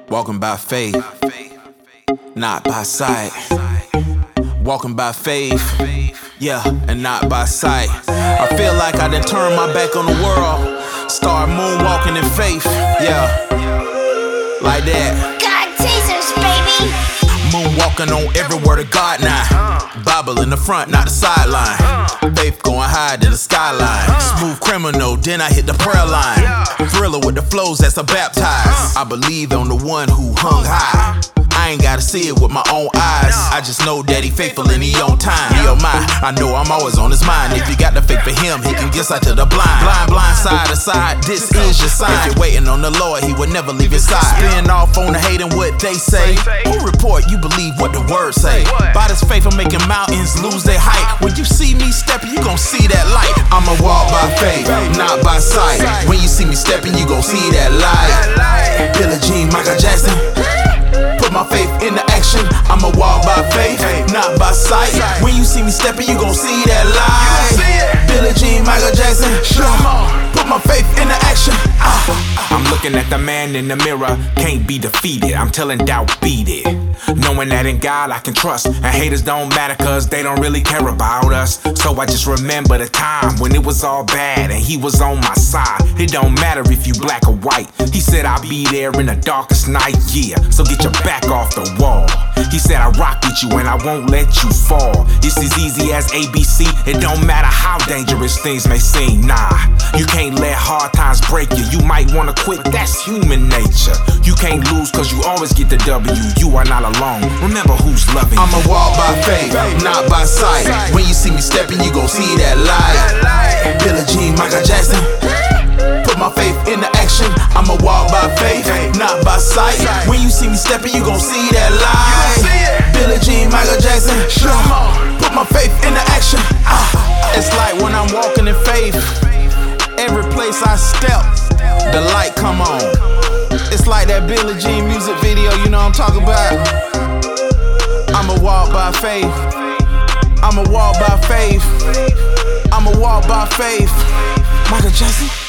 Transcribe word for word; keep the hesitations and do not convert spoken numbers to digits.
Walking by faith, not by sight. Walking by faith, yeah, and not by sight. I feel like I done turned my back on the world, start moonwalking in faith, yeah, like that. God teasers, baby. Moonwalking on every word of God now. Bible in the front, not the sideline. Faith going high in the skyline. Smooth criminal, then I hit the prayer line. Thriller with the flows that's a baptized. I believe on the one who hung high. I ain't gotta see it with my own eyes. I just know that he faithful and he on time. He on mine, I know I'm always on his mind. If you got the faith for him, he can get sight to the blind. Blind, blind, side to side, this is your sign. If you're waiting on the Lord, he would never leave your side. Spin off on the hate and what they say. Who report you believe what the words say? By this faith, I'm making mountains lose their height. When you see me stepping, you gon' see that light. I'ma walk by faith, not by sight. When you see me stepping, you gon' see that light. Billie Jean, Michael Jackson. Put my faith into action. I'ma walk by faith, not by sight. When you see me stepping, you gon' see that light. Billie Jean, Michael Jackson. Put my faith into action. I'm looking at the man in the mirror, can't be defeated. I'm telling doubt, beat it. Knowing that in God I can trust, and haters don't matter cause they don't really care about us. So I just remember the time when it was all bad and he was on my side. It don't matter if you black or white. He said I'll be there in the darkest night, yeah. So get your back off the wall. He said I rock with you and I won't let you fall. It's as easy as A B C. It don't matter how dangerous things may seem, nah. You can't let hard times break you. You might wanna quit, that's human nature. You can't lose cause you always get the W. You are not alone, remember who's loving you. I'ma walk by faith, not by sight. When you see me stepping, you gon' see that light. Billie Jean, Michael Jackson. Put my faith into action. I'ma walk by faith, not by sight. When you see me stepping, you gon' see that light. Billie Jean, Michael Jackson. Put my faith into action. It's like when I'm walking in faith, every place I step, the light come on. It's like that Billie Jean music video, you know what I'm talking about? I'ma walk by faith. I'ma walk by faith. I'ma walk by faith. Michael Jackson.